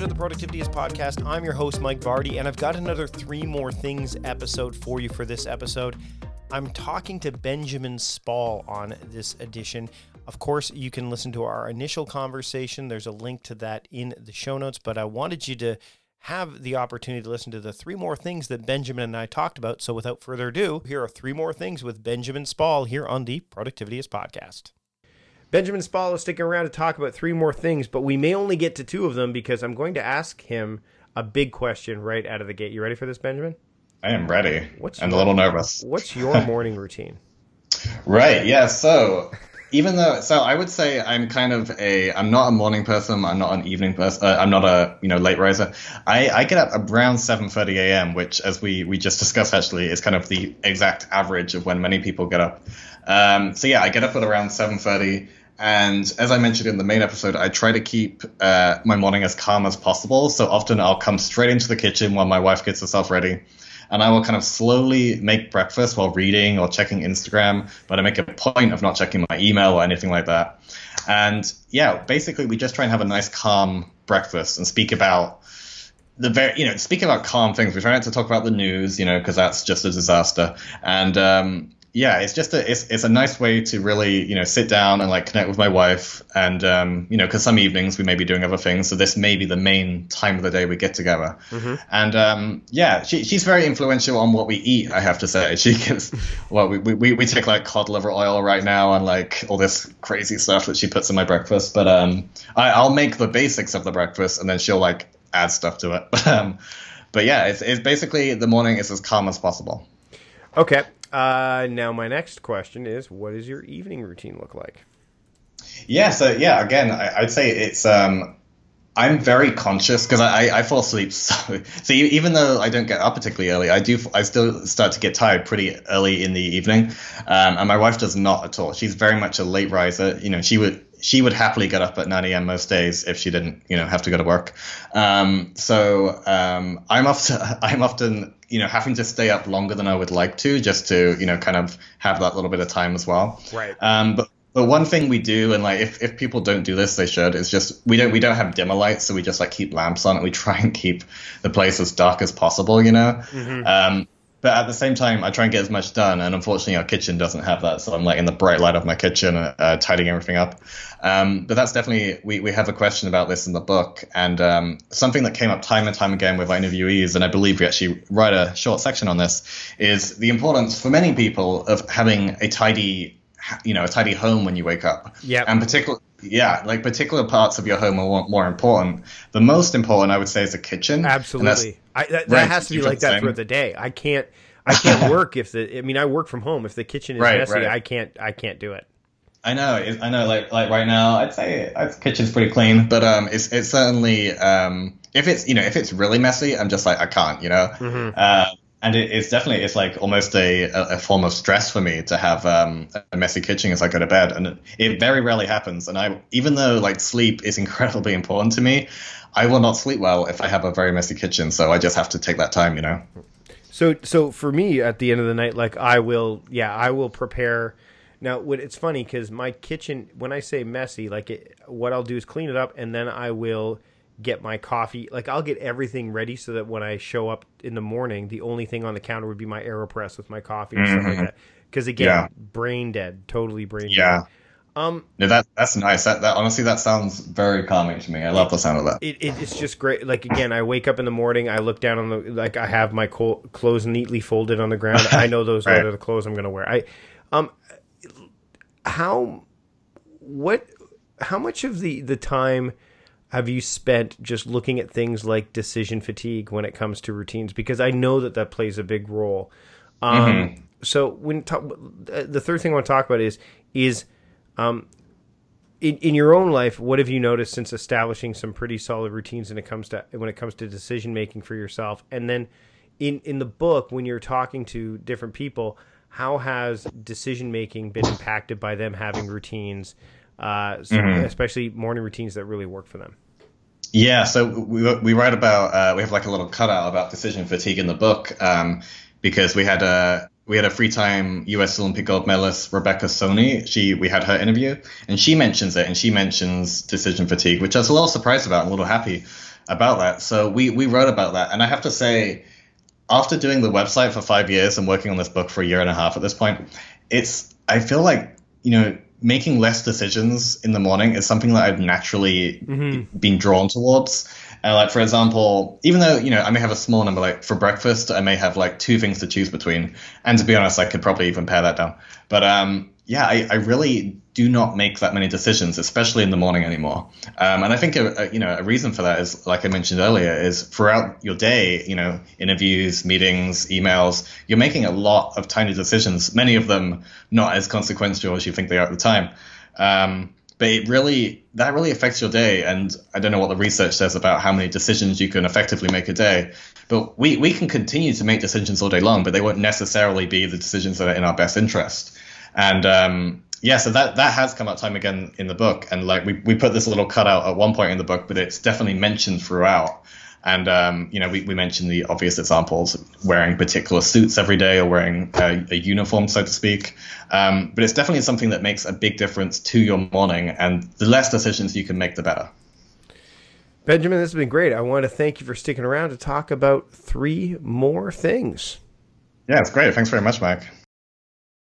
to the Productivityist Podcast. I'm your host, Mike Vardy, and I've got another Three More Things episode for you for this episode. I'm talking to Benjamin Spall on this edition. Of course, you can listen to our initial conversation. There's a link to that in the show notes, but I wanted you to have the opportunity to listen to the three more things that Benjamin and I talked about. So without further ado, here are Three More Things with Benjamin Spall here on the Productivityist Podcast. Benjamin Spall is sticking around to talk about three more things, but we may only get to two of them because I'm going to ask him a big question right out of the gate. You ready for this, Benjamin? I am ready. I'm a little nervous. What's your morning routine? Right, yeah, so I would say I'm not a morning person, I'm not an evening person, I'm not a late riser. I get up around 7:30 a.m., which, as we just discussed actually, is kind of the exact average of when many people get up. I get up at around 7:30, and as I mentioned in the main episode, I try to keep my morning as calm as possible. So often I'll come straight into the kitchen while my wife gets herself ready, and I will kind of slowly make breakfast while reading or checking Instagram, but I make a point of not checking my email or anything like that. And yeah, basically we just try and have a nice calm breakfast and speak about calm things. We try not to talk about the news, because that's just a disaster. And it's a nice way to really, sit down and connect with my wife. And, because some evenings we may be doing other things. So this may be the main time of the day we get together. Mm-hmm. And, she's very influential on what we eat, I have to say. She gives, we take cod liver oil right now and all this crazy stuff that she puts in my breakfast. But, I'll make the basics of the breakfast and then she'll add stuff to it. But yeah, it's basically the morning is as calm as possible. Okay. Now my next question is, what does your evening routine look like? Yeah, again, I'd say it's, I'm very conscious because I fall asleep. So even though I don't get up particularly early, I still start to get tired pretty early in the evening. And my wife does not at all. She's very much a late riser. She would happily get up at 9 a.m. most days if she didn't, have to go to work. I'm often, having to stay up longer than I would like to, just to, kind of have that little bit of time as well. Right. But one thing we do, and if people don't do this, they should, is just we don't have dimmer lights, so we just keep lamps on, and we try and keep the place as dark as possible, Mm-hmm. But at the same time, I try and get as much done, and unfortunately our kitchen doesn't have that, so I'm in the bright light of my kitchen, tidying everything up. But that's definitely, we have a question about this in the book, and something that came up time and time again with our interviewees, and I believe we actually write a short section on this, is the importance for many people of having a tidy home when you wake up. Yeah. And particular parts of your home are more important. The most important, I would say, is the kitchen. Absolutely. That has to be like that throughout the day. I can't work I work from home. If the kitchen is messy, right. I can't do it. I know. Like right now, I'd say the kitchen's pretty clean, but it's certainly if it's really messy, I'm just I can't, Mm-hmm. And it's definitely, almost a form of stress for me to have a messy kitchen as I go to bed. And it very rarely happens. And even though sleep is incredibly important to me, I will not sleep well if I have a very messy kitchen. So I just have to take that time, So for me, at the end of the night, I will prepare. Now, it's funny because my kitchen, when I say messy, what I'll do is clean it up, and then I will get my coffee. I'll get everything ready so that when I show up in the morning, the only thing on the counter would be my AeroPress with my coffee and stuff like that. Because again, brain dead, totally brain dead. Yeah. No, that's nice. That honestly, that sounds very calming to me. I love the sound of that. It's just great. Again, I wake up in the morning, I look down on I have my clothes neatly folded on the ground. I know those right. are the clothes I'm going to wear. How much of the time have you spent just looking at things like decision fatigue when it comes to routines? Because I know that plays a big role. Mm-hmm. So the third thing I want to talk about is in your own life, what have you noticed since establishing some pretty solid routines when it comes to decision making for yourself? And then in the book, when you're talking to different people, how has decision making been impacted by them having routines? Especially morning routines that really work for them. Yeah, so we write about we have a little cutout about decision fatigue in the book because we had a three-time U.S. Olympic gold medalist Rebecca Soni. We had her interview and she mentions it, and she mentions decision fatigue, which I was a little surprised about and a little happy about that. So we wrote about that, and I have to say, after doing the website for 5 years and working on this book for a year and a half at this point, I feel like, making less decisions in the morning is something that I've naturally been drawn towards. And like, for example, even though, I may have a small number, like for breakfast, I may have like 2 things to choose between. And to be honest, I could probably even pare that down. But I really do not make that many decisions, especially in the morning anymore. And I think a reason for that is, like I mentioned earlier, is throughout your day, interviews, meetings, emails, you're making a lot of tiny decisions, many of them not as consequential as you think they are at the time. But that really affects your day. And I don't know what the research says about how many decisions you can effectively make a day. But we can continue to make decisions all day long, but they won't necessarily be the decisions that are in our best interest. And so that has come up time again in the book. And like we put this little cutout at one point in the book, but it's definitely mentioned throughout. And, we mentioned the obvious examples, wearing particular suits every day or wearing a uniform, so to speak. But it's definitely something that makes a big difference to your morning. And the less decisions you can make, the better. Benjamin, this has been great. I want to thank you for sticking around to talk about 3 more things. Yeah, it's great. Thanks very much, Mike.